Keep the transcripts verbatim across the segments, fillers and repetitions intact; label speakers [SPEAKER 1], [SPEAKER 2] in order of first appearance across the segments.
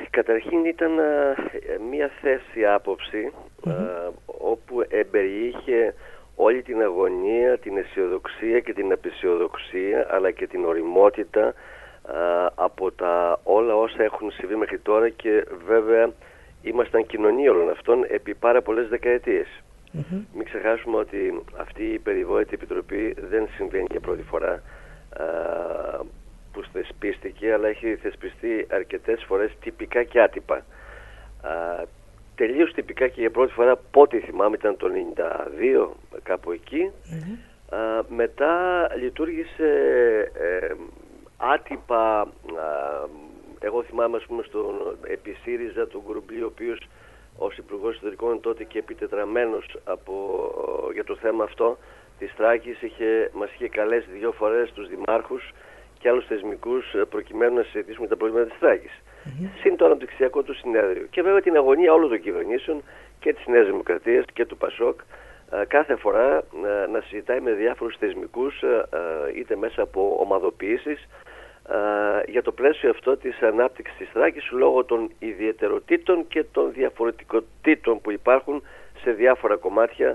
[SPEAKER 1] καταρχήν ήταν α, μια θέση άποψη mm-hmm. α, όπου εμπεριείχε όλη την αγωνία, την αισιοδοξία και την απαισιοδοξία, αλλά και την ωριμότητα α, από τα όλα όσα έχουν συμβεί μέχρι τώρα, και βέβαια ήμασταν κοινωνία όλων αυτών επί πάρα πολλές δεκαετίες. Mm-hmm. Μην ξεχάσουμε ότι αυτή η περιβόητη επιτροπή δεν συμβαίνει για πρώτη φορά α, που θεσπίστηκε, αλλά έχει θεσπιστεί αρκετές φορές τυπικά και άτυπα. Α, τελείως τυπικά και για πρώτη φορά, πότε θυμάμαι, ήταν το ενενήντα δύο, κάπου εκεί. Mm-hmm. Α, μετά λειτουργήσε ε, άτυπα. Α, εγώ θυμάμαι, ας πούμε, στον επί ΣΥΡΙΖΑ, τον Γκουρουμπλή, ο οποίος ως Υπουργός Εσωτερικών τότε και επιτετραμένος από, για το θέμα αυτό της Θράκης, είχε, μας είχε καλέσει δύο φορές τους δημάρχους και άλλους θεσμικούς προκειμένου να συζητήσουμε τα προβλήματα της Θράκης. Mm-hmm. Συν το αναπτυξιακό του συνέδριο. Και βέβαια την αγωνία όλων των κυβερνήσεων και της Νέας Δημοκρατίας και του ΠΑΣΟΚ, κάθε φορά να συζητάει με διάφορους θεσμικούς, είτε μέσα από ομαδοποιήσεις, για το πλαίσιο αυτό της ανάπτυξης της Θράκης, λόγω των ιδιαιτεροτήτων και των διαφορετικοτήτων που υπάρχουν σε διάφορα κομμάτια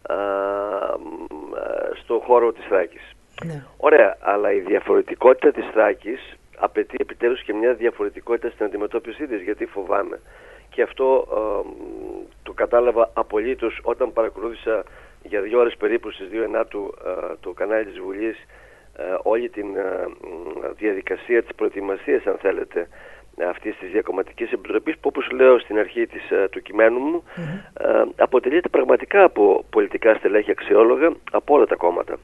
[SPEAKER 1] στον χώρο της Θράκης. Ναι. Ωραία, αλλά η διαφορετικότητα της Θράκης απαιτεί επιτέλους και μια διαφορετικότητα στην αντιμετώπιση της, γιατί φοβάμαι. Και αυτό ε, το κατάλαβα απολύτως όταν παρακολούθησα για δύο ώρες περίπου στις δύο ενάτου ε, το κανάλι της Βουλής ε, όλη την ε, διαδικασία της προετοιμασίας, αν θέλετε, αυτής της διακομματικής επιτροπής, που, όπως λέω στην αρχή της, ε, του κειμένου μου, mm-hmm. ε, αποτελείται πραγματικά από πολιτικά στελέχη αξιόλογα από όλα τα κόμματα.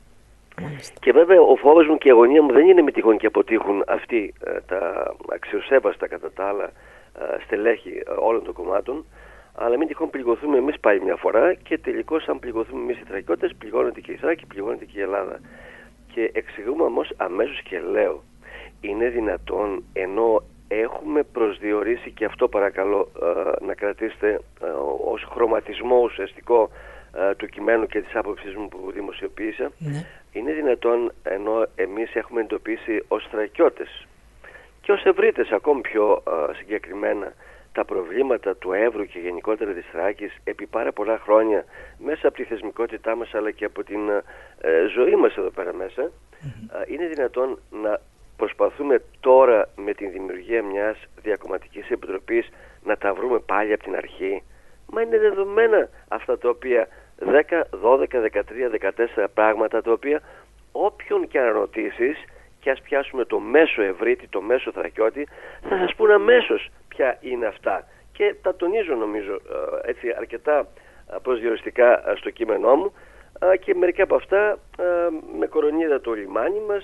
[SPEAKER 1] Και βέβαια ο φόβος μου και η αγωνία μου δεν είναι με τυχόν και αποτύχουν αυτοί ε, τα αξιοσέβαστα κατά τα άλλα ε, στελέχη ε, όλων των κομμάτων, αλλά μην τυχόν πληγωθούμε εμείς πάλι μια φορά, και τελικώς αν πληγωθούμε εμείς οι Θρακιώτες, πληγώνεται και η Θράκη, πληγώνεται και η Ελλάδα. Και εξηγούμε όμως αμέσως και λέω, είναι δυνατόν, ενώ έχουμε προσδιορίσει, και αυτό παρακαλώ ε, να κρατήσετε ε, ως χρωματισμό ουσιαστικό ε, του κειμένου και της άποψης μου που δημοσιοποίησα, ναι. Είναι δυνατόν, ενώ εμείς έχουμε εντοπίσει ως Θρακιώτες και ως Ευρύτες ακόμη πιο ε, συγκεκριμένα τα προβλήματα του Εύρου και γενικότερα της Θράκης επί πάρα πολλά χρόνια, μέσα από τη θεσμικότητά μας αλλά και από την ε, ζωή μας εδώ πέρα μέσα, mm-hmm. ε, είναι δυνατόν να προσπαθούμε τώρα με την δημιουργία μιας διακομματικής επιτροπής να τα βρούμε πάλι από την αρχή? Μα είναι δεδομένα αυτά τα οποία δέκα, δώδεκα, δεκατρία, δεκατέσσερα πράγματα, τα οποία όποιον και αν ρωτήσεις, και ας πιάσουμε το μέσο Ευρύτη, το μέσο Θρακιώτη, θα σας πούν αμέσως ποια είναι αυτά. Και τα τονίζω νομίζω έτσι αρκετά προσδιοριστικά στο κείμενό μου, και μερικά από αυτά με κορονίδα το λιμάνι μας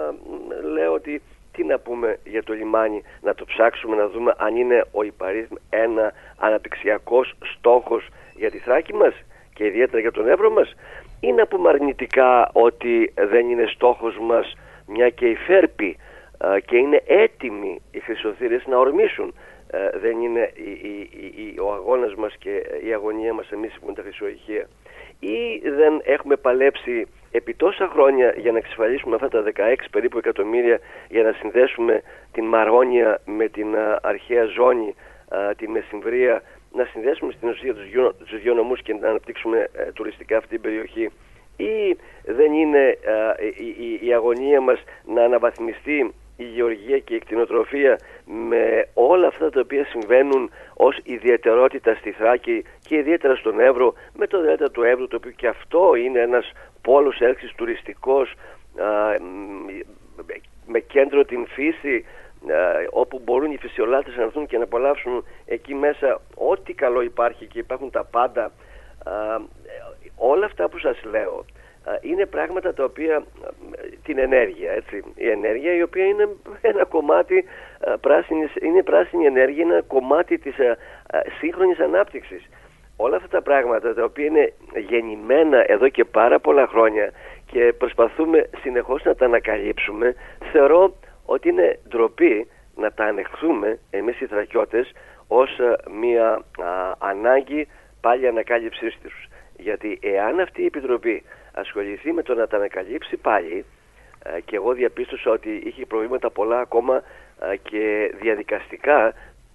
[SPEAKER 1] λέω ότι τι να πούμε για το λιμάνι, να το ψάξουμε να δούμε αν είναι ο υπαρίθμ ένα αναπτυξιακός στόχος για τη Θράκη μας και ιδιαίτερα για τον Εύρο μας, ή να πούμε αρνητικά ότι δεν είναι στόχος μας, μια και η Φέρπη α, και είναι έτοιμοι οι Χρυσοθύρες να ορμήσουν. Α, δεν είναι η, η, η, ο αγώνας μας και η αγωνία μας εμείς που είναι τα χρυσοϊχεία? Ή δεν έχουμε παλέψει επί τόσα χρόνια για να εξασφαλίσουμε αυτά τα δεκαέξι περίπου εκατομμύρια για να συνδέσουμε την Μαρόνια με την α, αρχαία ζώνη, α, τη Μεσημβρία, να συνδέσουμε στην ουσία τους δύο, τους δύο νομούς και να αναπτύξουμε ε, τουριστικά αυτή την περιοχή? Ή δεν είναι ε, η, η, η αγωνία μας να αναβαθμιστεί η γεωργία και η κτηνοτροφία με όλα αυτά τα οποία συμβαίνουν ως ιδιαιτερότητα στη Θράκη και ιδιαίτερα στον Εύρο, με το δέλτα του Εύρου, το οποίο και αυτό είναι ένας πόλος έλξης τουριστικός, ε, με κέντρο την φύση, Uh, όπου μπορούν οι φυσιολάτρες να έρθουν και να απολαύσουν εκεί μέσα ό,τι καλό υπάρχει, και υπάρχουν τα πάντα. Uh, όλα αυτά που σας λέω uh, είναι πράγματα τα οποία uh, την ενέργεια, έτσι, η ενέργεια η οποία είναι ένα κομμάτι uh, πράσινης, είναι πράσινη ενέργεια, είναι ένα κομμάτι της uh, uh, σύγχρονης ανάπτυξης. Όλα αυτά τα πράγματα τα οποία είναι γεννημένα εδώ και πάρα πολλά χρόνια και προσπαθούμε συνεχώς να τα ανακαλύψουμε, θεωρώ ότι είναι ντροπή να τα ανεχθούμε εμείς οι Θρακιώτες ως α, μια α, ανάγκη πάλι ανακάλυψής τους. Γιατί εάν αυτή η Επιτροπή ασχοληθεί με το να τα ανακαλύψει πάλι, α, και εγώ διαπίστωσα ότι είχε προβλήματα πολλά ακόμα α, και διαδικαστικά,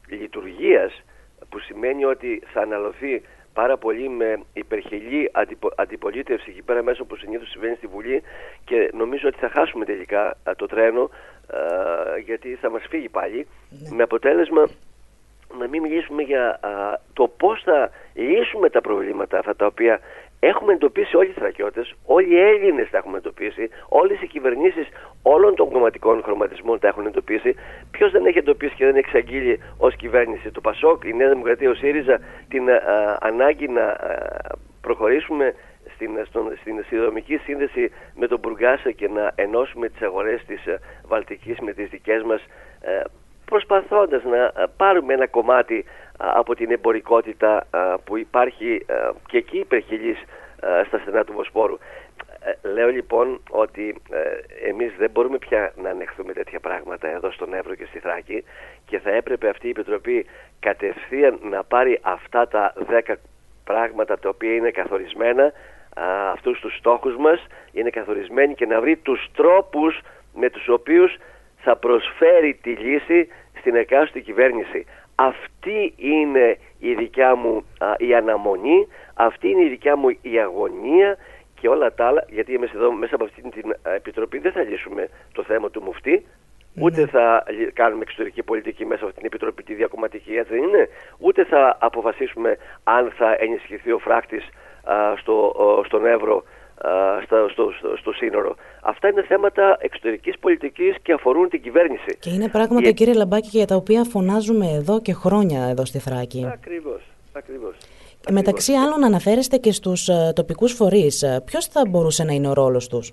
[SPEAKER 1] λειτουργίας, που σημαίνει ότι θα αναλωθεί πάρα πολύ με υπερχελή αντιπο, αντιπολίτευση εκεί πέρα μέσα, όπως συνήθως συμβαίνει στη Βουλή, και νομίζω ότι θα χάσουμε τελικά α, το τρένο, α, γιατί θα μας φύγει πάλι, ναι. με αποτέλεσμα να μην μιλήσουμε για α, το πώς θα λύσουμε τα προβλήματα αυτά τα οποία έχουμε εντοπίσει όλοι οι Θρακιώτες, όλοι οι Έλληνες τα έχουμε εντοπίσει, όλες οι κυβερνήσεις όλων των κομματικών χρωματισμών τα έχουν εντοπίσει. Ποιος δεν έχει εντοπίσει και δεν έχει εξαγγείλει ως κυβέρνηση? Το ΠΑΣΟΚ, η Νέα Δημοκρατία, ο ΣΥΡΙΖΑ, την α, ανάγκη να α, προχωρήσουμε στην, στον, στην σιδηροδρομική σύνδεση με τον Μπουργκάσα και να ενώσουμε τις αγορές της α, Βαλτικής με τις δικές μας, α, προσπαθώντας να α, πάρουμε ένα κομμάτι από την εμπορικότητα που υπάρχει και εκεί υπερχιλής στα στενά του Βοσπόρου. Λέω λοιπόν ότι εμείς δεν μπορούμε πια να ανεχθούμε τέτοια πράγματα εδώ στον Εύρο και στη Θράκη, και θα έπρεπε αυτή η Επιτροπή κατευθείαν να πάρει αυτά τα δέκα πράγματα τα οποία είναι καθορισμένα, αυτούς τους στόχους μας είναι καθορισμένοι, και να βρει τους τρόπους με τους οποίους θα προσφέρει τη λύση στην εκάστοτε κυβέρνηση. Αυτή είναι η δικιά μου α, η αναμονή, αυτή είναι η δικιά μου η αγωνία, και όλα τα άλλα, γιατί εμείς εδώ μέσα από αυτή την α, Επιτροπή δεν θα λύσουμε το θέμα του μουφτή, ούτε θα κάνουμε εξωτερική πολιτική μέσα από την Επιτροπή τη διακομματική, έτσι δεν είναι, ούτε θα αποφασίσουμε αν θα ενισχυθεί ο φράκτης α, στο, ο, στον Εύρο, Στο, στο, στο, στο σύνορο. Αυτά είναι θέματα εξωτερικής πολιτικής και αφορούν την κυβέρνηση.
[SPEAKER 2] Και είναι πράγματα, η... κύριε Λαμπάκη, για τα οποία φωνάζουμε εδώ και χρόνια εδώ στη Θράκη.
[SPEAKER 1] Ακριβώς, ακριβώς.
[SPEAKER 2] Μεταξύ ακριβώς. άλλων αναφέρεστε και στους uh, τοπικούς φορείς. Ποιος θα μπορούσε να είναι ο ρόλος τους?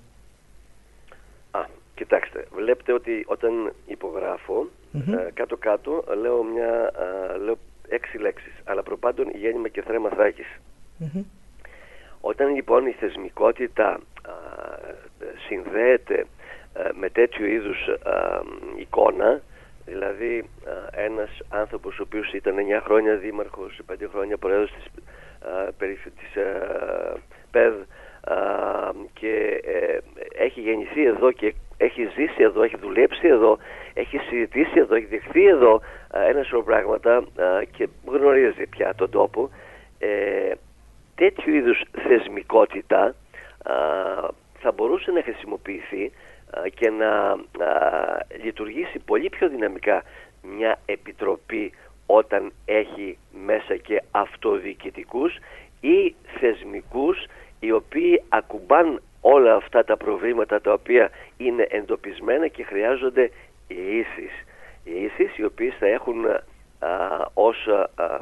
[SPEAKER 1] Α, κοιτάξτε, βλέπετε ότι όταν υπογράφω, mm-hmm. ε, κάτω-κάτω λέω, μια, ε, λέω έξι λέξεις. Αλλά προπάντων γέννημα και θρέμα Θράκης. Mm-hmm. Όταν λοιπόν η θεσμικότητα α, συνδέεται α, με τέτοιου είδους α, εικόνα, δηλαδή α, ένας άνθρωπος ο οποίος ήταν εννιά χρόνια δήμαρχος, πέντε χρόνια πρόεδρος της, α, της α, ΠΕΔ α, και ε, έχει γεννηθεί εδώ και έχει ζήσει εδώ, έχει δουλέψει εδώ, έχει συζητήσει εδώ, έχει δεχθεί εδώ α, ένα σωρό πράγματα α, και γνωρίζει πια τον τόπο, ε, τέτοιου είδους θεσμικότητα α, θα μπορούσε να χρησιμοποιηθεί α, και να α, λειτουργήσει πολύ πιο δυναμικά μια επιτροπή όταν έχει μέσα και αυτοδιοικητικούς ή θεσμικούς οι οποίοι ακουμπάν όλα αυτά τα προβλήματα τα οποία είναι εντοπισμένα και χρειάζονται λύσεις. Λύσεις οι οποίες θα έχουν α, ως α, α,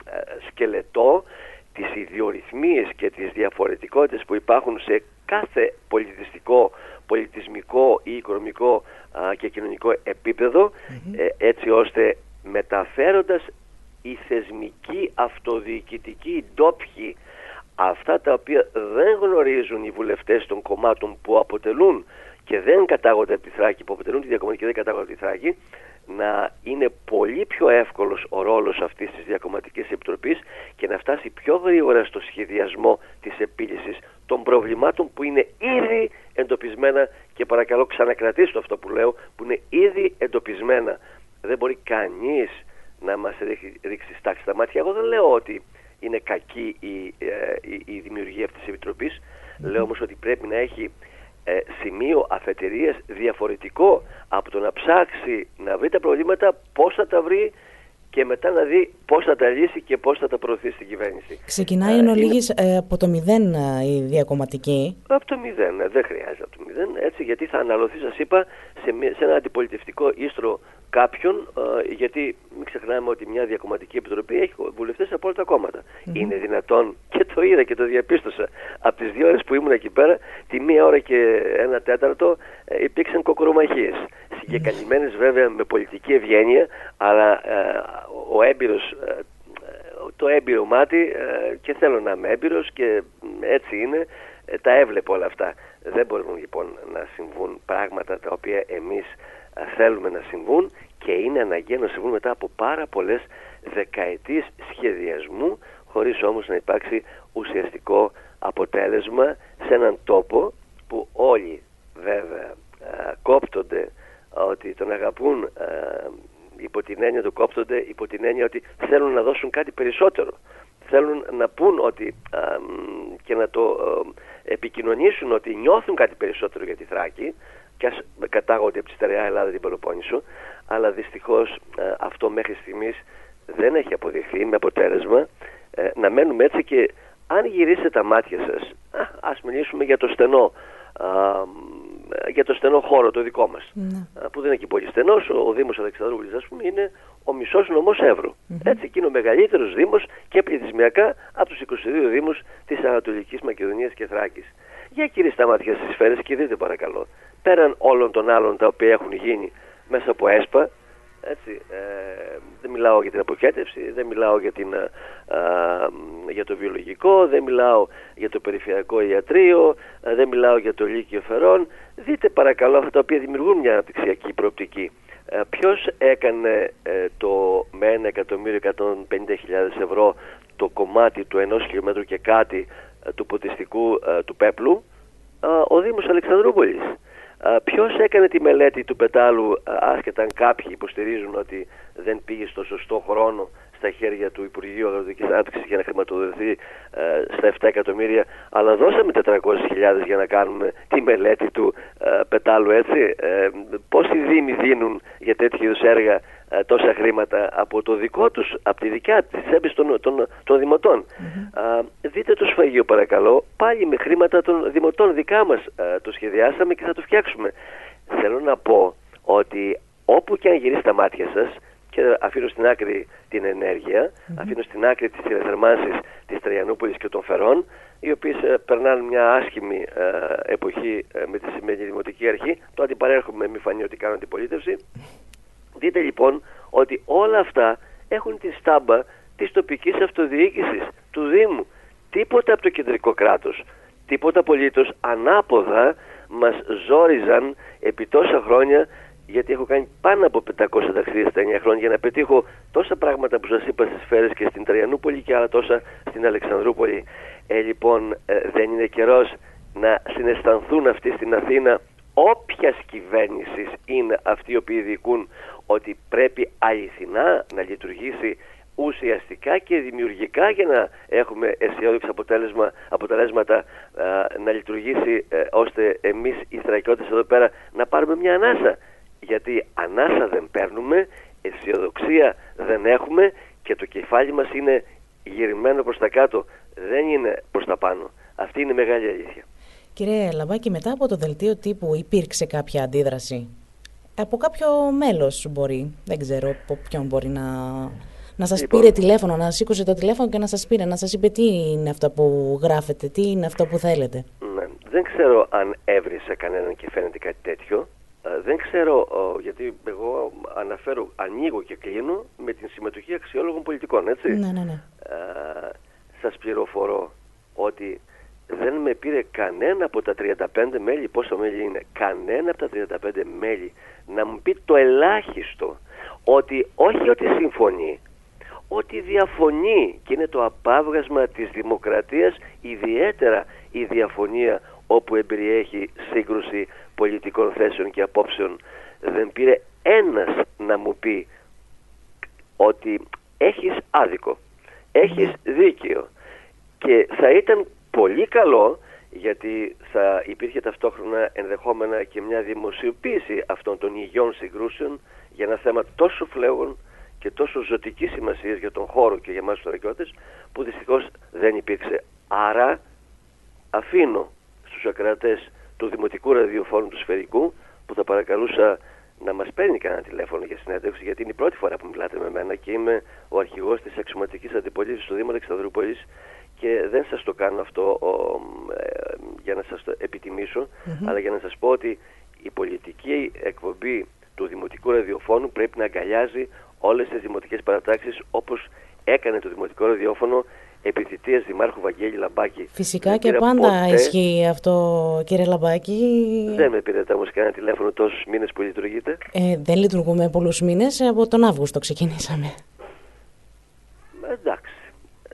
[SPEAKER 1] σκελετό τις ιδιορυθμίες και τις διαφορετικότητες που υπάρχουν σε κάθε πολιτιστικό, πολιτισμικό ή οικονομικό α, και κοινωνικό επίπεδο, mm-hmm. ε, έτσι ώστε μεταφέροντας οι θεσμικοί αυτοδιοικητικοί ντόπιοι αυτά τα οποία δεν γνωρίζουν οι βουλευτές των κομμάτων που αποτελούν και δεν κατάγονται από τη Θράκη, που αποτελούν τη διακομματική και δεν κατάγονται από τη Θράκη, να είναι πολύ πιο εύκολος ο ρόλος αυτής της διακομματικής επιτροπής και να φτάσει πιο γρήγορα στο σχεδιασμό της επίλυσης των προβλημάτων που είναι ήδη εντοπισμένα, και παρακαλώ ξανακρατήστε αυτό που λέω, που είναι ήδη εντοπισμένα. Δεν μπορεί κανείς να μας ρίξει στάξη στα μάτια. Εγώ δεν λέω ότι είναι κακή η, η, η δημιουργία αυτής της επιτροπής, mm-hmm. λέω όμως ότι πρέπει να έχει Ε, σημείο αφετηρίας διαφορετικό από το να ψάξει να βρει τα προβλήματα, πώς θα τα βρει και μετά να δει πώς θα τα λύσει και πώς θα τα προωθήσει στην κυβέρνηση.
[SPEAKER 2] Ξεκινάει ε, εν ολίγης είναι... ε, από το μηδέν ε, η διακομματική.
[SPEAKER 1] Από το μηδέν, ε, δεν χρειάζεται από το μηδέν, έτσι, γιατί θα αναλωθεί, σας είπα, σε, σε ένα αντιπολιτευτικό ίστρο κάποιον, ε, γιατί μην ξεχνάμε ότι μια διακομματική επιτροπή έχει βουλευτές από όλα τα κόμματα. Mm-hmm. Είναι δυνατόν, και το είδα και το διαπίστωσα, από τις δύο ώρες που ήμουν εκεί πέρα, τη μία ώρα και ένα τέταρτο ε, υπήρξαν κοκορομαχίες. Συγκεκαλυμμένες βέβαια με πολιτική ευγένεια, αλλά ε, ο έμπειρος, ε, το έμπειρο μάτι, ε, και θέλω να είμαι έμπειρος και έτσι είναι, ε, τα έβλεπε όλα αυτά. Δεν μπορούν λοιπόν να συμβούν πράγματα τα οποία εμείς ε, θέλουμε να συμβούν, και είναι αναγκαίο να συμβούν μετά από πάρα πολλές δεκαετίες σχεδιασμού, χωρίς όμως να υπάρξει ουσιαστικό αποτέλεσμα σε έναν τόπο που όλοι βέβαια ε, κόπτονται ότι τον αγαπούν ε, υπό την έννοια του κόπτονται, υπό την έννοια ότι θέλουν να δώσουν κάτι περισσότερο. Θέλουν να πούν ότι α, και να το α, επικοινωνήσουν ότι νιώθουν κάτι περισσότερο για τη Θράκη, και ας κατάγονται από τη στερεά Ελλάδα την Πελοπόννησο, αλλά δυστυχώς α, αυτό μέχρι στιγμής δεν έχει αποδειχθεί, με αποτέλεσμα ε, να μένουμε έτσι. Και αν γυρίσετε τα μάτια σας, α, ας μιλήσουμε για το στενό, α, για το στενό χώρο το δικό μας, mm. που δεν είναι και πολύ στενός. Ο, ο Δήμος Αλεξανδρούπολης, ας πούμε, είναι ο μισός νομός Εύρου. Mm-hmm. Έτσι, και είναι ο μεγαλύτερος δήμος και πληθυσμιακά από τους είκοσι δύο δήμους της Ανατολικής Μακεδονίας και Θράκης. Για γυρίστε τα μάτια στις σφαίρες και δείτε παρακαλώ, πέραν όλων των άλλων τα οποία έχουν γίνει μέσα από ΕΣΠΑ, έτσι, ε, δεν μιλάω για την αποχέτευση, δεν μιλάω για, την, α, για το βιολογικό, δεν μιλάω για το περιφερειακό ιατρείο, α, δεν μιλάω για το Λύκειο Φερών. Δείτε παρακαλώ αυτά τα οποία δημιουργούν μια αναπτυξιακή προοπτική. Ε, ποιος έκανε ε, το με ένα εκατομμύριο εκατόν πενήντα χιλιάδες ευρώ το κομμάτι του ενός χιλιόμετρου και κάτι ε, του ποτιστικού ε, του Πέπλου? Ε, ο Δήμος Αλεξανδρούπολης. Uh, ποιος έκανε τη μελέτη του πετάλου, uh, άσχετα αν κάποιοι υποστηρίζουν ότι δεν πήγε στο σωστό χρόνο στα χέρια του Υπουργείου Αγροτικής Ανάπτυξης για να χρηματοδοτηθεί uh, στα επτά εκατομμύρια, αλλά δώσαμε τετρακόσιες χιλιάδες για να κάνουμε τη μελέτη του uh, πετάλου, έτσι. Uh, πόσοι δήμοι δίνουν για τέτοιου είδους έργα uh, τόσα χρήματα από το δικό τους, από τη δικιά της έμπης των, των, των δημοτών? Mm-hmm. Uh, δείτε το σφαγείο παρακαλώ, πάλι με χρήματα των δημοτών δικά μας uh, το σχεδιάσαμε και θα το φτιάξουμε. Θέλω να πω ότι όπου και αν γυρίσει τα μάτια σας, και αφήνω στην άκρη την ενέργεια, mm-hmm. αφήνω στην άκρη τις τηλεθερμάνσεις της Τραϊανούπολης και των Φερών, οι οποίες ε, περνάνε μια άσχημη ε, εποχή ε, με τη σημερινή Δημοτική Αρχή. Το αντιπαρέρχομαι, μη φανεί ότι κάνω αντιπολίτευση. Δείτε λοιπόν ότι όλα αυτά έχουν τη στάμπα της τοπικής αυτοδιοίκησης, του Δήμου. Τίποτα από το κεντρικό κράτος, τίποτα απολύτως. Ανάποδα μας ζόριζαν επί τόσα χρόνια, γιατί έχω κάνει πάνω από πεντακόσια ταξίδια στα εννιά χρόνια για να πετύχω τόσα πράγματα που σας είπα στις Σφαίρες και στην Τραϊανούπολη και άλλα τόσα στην Αλεξανδρούπολη. Ε, λοιπόν, ε, δεν είναι καιρός να συναισθανθούν αυτοί στην Αθήνα, όποιας κυβέρνησης είναι αυτοί οι οποίοι διοικούν, ότι πρέπει αληθινά να λειτουργήσει ουσιαστικά και δημιουργικά για να έχουμε αισιόδοξα αποτέλεσμα, αποτελέσματα, α, να λειτουργήσει ε, ώστε εμείς οι θρακιώτες εδώ πέρα να πάρουμε μια ανάσα. Γιατί ανάσα δεν παίρνουμε, αισιοδοξία δεν έχουμε και το κεφάλι μας είναι γυρμένο προς τα κάτω, δεν είναι προς τα πάνω. Αυτή είναι η μεγάλη αλήθεια.
[SPEAKER 2] Κύριε Λαμπάκη, μετά από το δελτίο τύπου υπήρξε κάποια αντίδραση? Από κάποιο μέλος μπορεί, δεν ξέρω από ποιον μπορεί να, να σας λοιπόν, πήρε τηλέφωνο, να σήκωσε το τηλέφωνο και να σας πήρε, να σας είπε τι είναι αυτό που γράφετε, τι είναι αυτό που θέλετε.
[SPEAKER 1] Ναι, δεν ξέρω αν έβρισε κανέναν και φαίνεται κάτι τέτοιο. Uh, δεν ξέρω, uh, γιατί εγώ αναφέρω, ανοίγω και κλείνω με την συμμετοχή αξιόλογων πολιτικών, έτσι.
[SPEAKER 2] Ναι, ναι, ναι.
[SPEAKER 1] Uh, σας πληροφορώ ότι δεν με πήρε κανένα από τα τριάντα πέντε μέλη, πόσα μέλη είναι, κανένα από τα τριάντα πέντε μέλη να μου πει το ελάχιστο, ότι όχι ότι συμφωνεί, ότι διαφωνεί, και είναι το απάβγασμα της δημοκρατίας, ιδιαίτερα η διαφωνία όπου εμπεριέχει σύγκρουση πολιτικών θέσεων και απόψεων. Δεν πήρε ένας να μου πει ότι έχεις άδικο, έχεις δίκαιο, και θα ήταν πολύ καλό, γιατί θα υπήρχε ταυτόχρονα ενδεχόμενα και μια δημοσιοποίηση αυτών των υγιών συγκρούσεων για ένα θέμα τόσο φλέγον και τόσο ζωτική σημασία για τον χώρο και για εμάς τους θρακιώτες, που δυστυχώς δεν υπήρξε. Άρα αφήνω στους ακροατές του Δημοτικού Ραδιοφόρου του Σφαιρικού, που θα παρακαλούσα να μας παίρνει κανένα τηλέφωνο για συνέντευξη, γιατί είναι η πρώτη φορά που μιλάτε με μένα και είμαι ο αρχηγός της αξιωματικής αντιπολίτευσης του Δήμου Αλεξανδρούπολης, και δεν σας το κάνω αυτό ο, ε, για να σας το επιτιμήσω, mm-hmm. αλλά για να σας πω ότι η πολιτική εκπομπή του Δημοτικού Ραδιοφώνου πρέπει να αγκαλιάζει όλες τις δημοτικές παρατάξεις, όπως έκανε το Δημοτικό Ραδιόφωνο επί θητείας Δημάρχου Βαγγέλη Λαμπάκη.
[SPEAKER 2] Φυσικά και πάντα ποτέ ισχύει αυτό, κύριε Λαμπάκη.
[SPEAKER 1] Δεν με πήρατε όμως κανένα τηλέφωνο τόσους μήνες που λειτουργείτε.
[SPEAKER 2] Ε, δεν λειτουργούμε πολλούς μήνες, από τον Αύγουστο ξεκινήσαμε.
[SPEAKER 1] Εντάξει. Ε,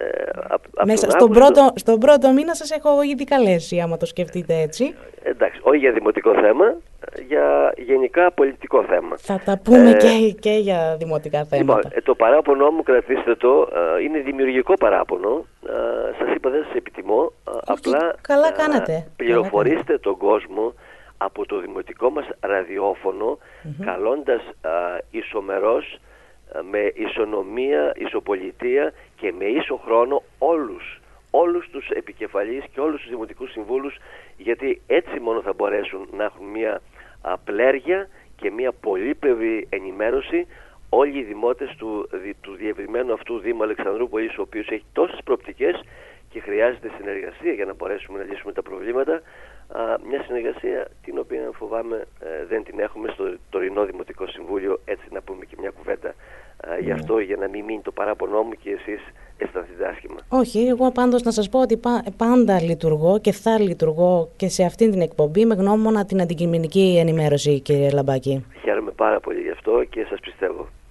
[SPEAKER 2] Μέσα στον πρώτο, στον πρώτο μήνα σας έχω ήδη καλέσει, άμα το σκεφτείτε έτσι.
[SPEAKER 1] Εντάξει, όχι για δημοτικό θέμα, για γενικά πολιτικό θέμα.
[SPEAKER 2] Θα τα πούμε ε, και, και για δημοτικά θέματα.
[SPEAKER 1] Λοιπόν, το παράπονο μου, κρατήστε το, είναι δημιουργικό παράπονο. Σας είπα, δεν σας επιτιμώ.
[SPEAKER 2] Όχι,
[SPEAKER 1] απλά
[SPEAKER 2] καλά κάνατε.
[SPEAKER 1] Πληροφορήστε
[SPEAKER 2] καλά
[SPEAKER 1] τον κόσμο από το δημοτικό μας ραδιόφωνο, mm-hmm. καλώντας α, ισομερός, α, με ισονομία, ισοπολιτεία και με ίσο χρόνο όλους, όλους τους επικεφαλείς και όλους τους δημοτικούς συμβούλους, γιατί έτσι μόνο θα μπορέσουν να έχουν μια α, πλέρια και μια πολύπλευρη ενημέρωση όλοι οι δημότες του, του διευρυμένου αυτού Δήμου Αλεξανδρούπολης, ο οποίος έχει τόσες προοπτικές και χρειάζεται συνεργασία για να μπορέσουμε να λύσουμε τα προβλήματα. Α, μια συνεργασία την οποία φοβάμαι ε, δεν την έχουμε στο τωρινό Δημοτικό Συμβούλιο, έτσι να πούμε και μια κουβέντα α, γι' αυτό, για να μην μείνει το παράπονό μου και εσείς αισθανθείτε άσχημα.
[SPEAKER 2] Όχι, εγώ πάντως να σας πω ότι πάντα λειτουργώ και θα λειτουργώ και σε αυτήν την εκπομπή με γνώμονα την αντικειμενική ενημέρωση, κύριε Λαμπάκη.
[SPEAKER 1] Χαίρομαι πάρα πολύ γι' αυτό και σας πιστεύω.